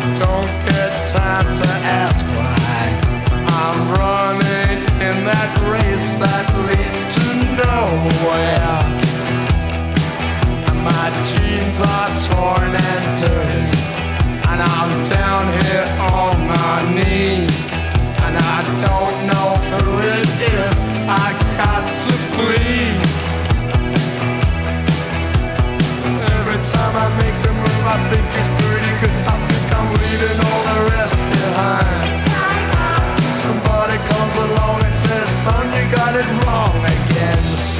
don't get time to ask why. I'm running in that race that leads to nowhere. My jeans are torn and dirty, and I'm down here on my knees, and I don't know who it is I got to please. Every time I make a move, I think it's pretty good. I think I'm leaving all the rest behind. Somebody comes along and says, son, you got it wrong again.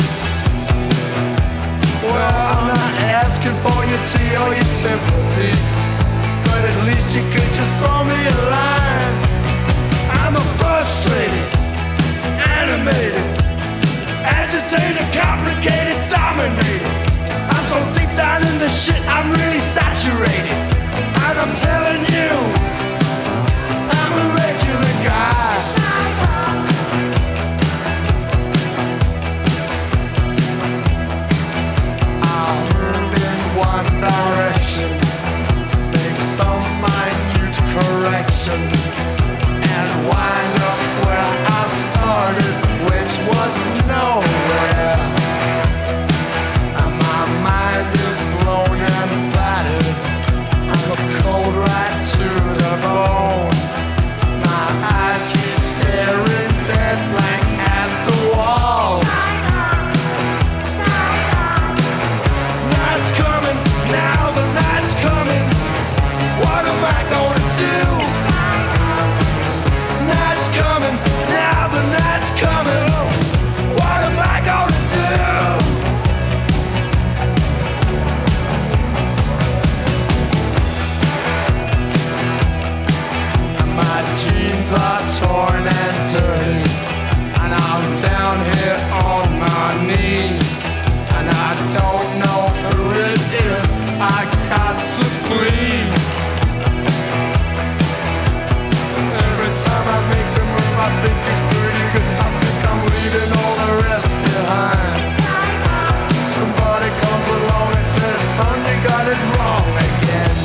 Well, I'm not asking for your tea or your sympathy, but at least you could just throw me a line. I'm a frustrated, animated, agitated, complicated, dominated. I'm so deep down in the shit, I'm really saturated. And I'm telling you, I'm a regular guy. One direction, make some minute correction, and wind up where I started, which was nowhere. And my mind is blown and battered. I'm cold right to the bone. My eyes keep staring dead blank at the walls. Now the night's coming. What am I gonna do? Night's coming. Now the night's coming. What am I gonna do? My jeans are torn and dirty, and I'm down here on my knees, and I don't know who it is I got to please. Every time I make a move, I think it's pretty good. I think I'm leaving all the rest behind. Somebody comes along and says, son, you got it wrong again.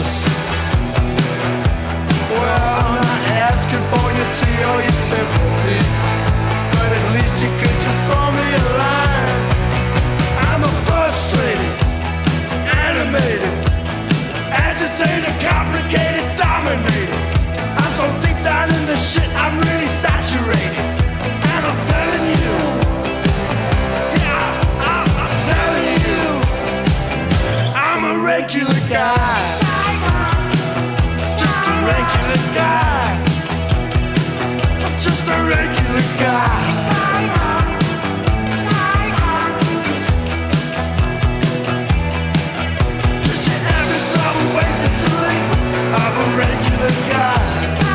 Well, I'm not asking for your tea or your sympathy, but at least you could just throw me a line. I'm a frustrated, animated, agitated, complicated, dominated. I'm so deep down in the shit, I'm really saturated. And I'm telling you, yeah, I'm telling you, I'm a regular guy. Just a regular guy. I'm just a regular guy. I'm a regular guy.